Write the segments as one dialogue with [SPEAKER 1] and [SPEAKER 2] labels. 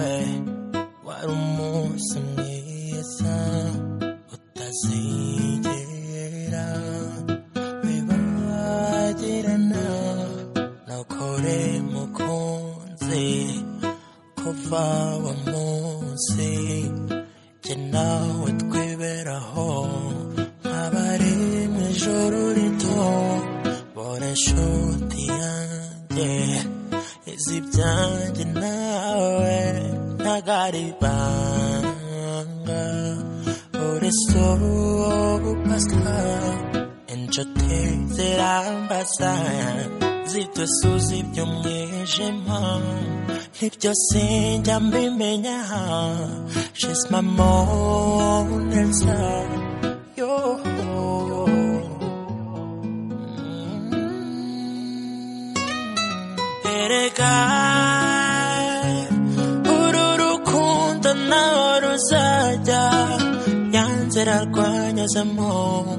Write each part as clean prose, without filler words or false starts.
[SPEAKER 1] nawe wari umunsi mwiza utazigera wibagirana nakore mukunzi kuva wa munsi jye nawe twiberaho nk'abari mu ijoro rito bora inshuti yanjye izi byanjye nawe ntagari banga uri superstar inshuti zirambaza zitusuza iby'umwijima ibyo sinjya mbimenya she's my Mona Lisa yo erega uru rukundo naho ruzajya yanzira rwanyuzemo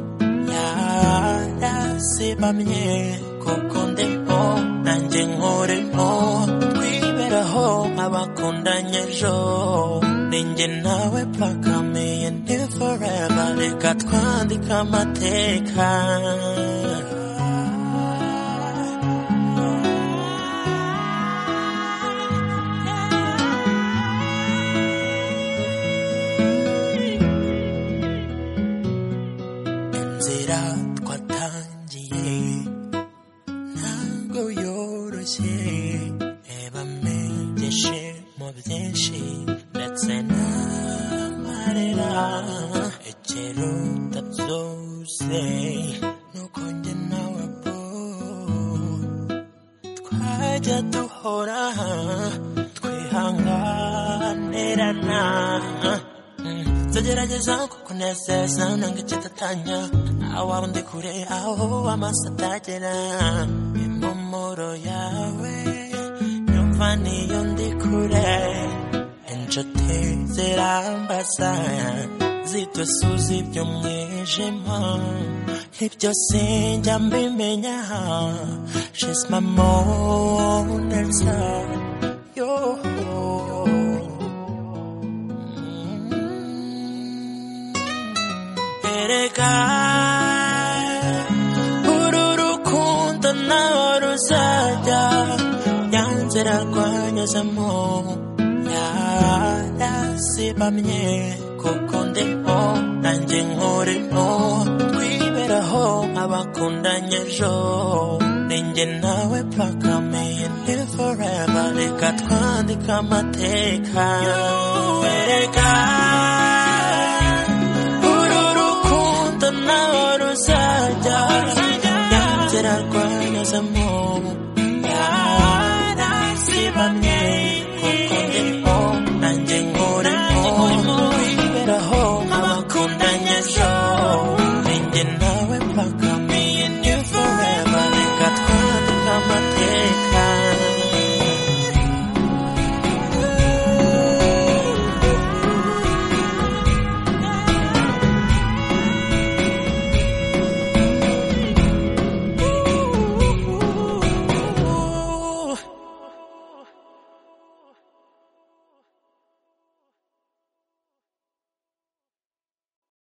[SPEAKER 1] yarasibamye kuko ndimo nanjye nkoremo twiberaho nk'abakundanye ejo ninjye nawe paka me and forever reka twandika amateka inzira twatangiye ntabwo yoroshye reba megeshe mu byinshi ndetse n'amarira ikiruta byose nuko njye nawe twajya duhora twihanganirana tugerageza kukunezeza nanga kitatanya aho ndi kure aho amaso atagera impumuro yawe nyumva niyo ndi kure inshuti zirambaza zitusuza iby'umwijima ibyo sinjya mbimenya she's my Mona Lisa yo erega uru rukundo naho ruzajya yanzira rwanyuzemo yarasibamye kuko ndimo nanjye nkoremo twiberaho nk'abakundanye ejo ninjye nawe paka me and forever reka twandika amateka erega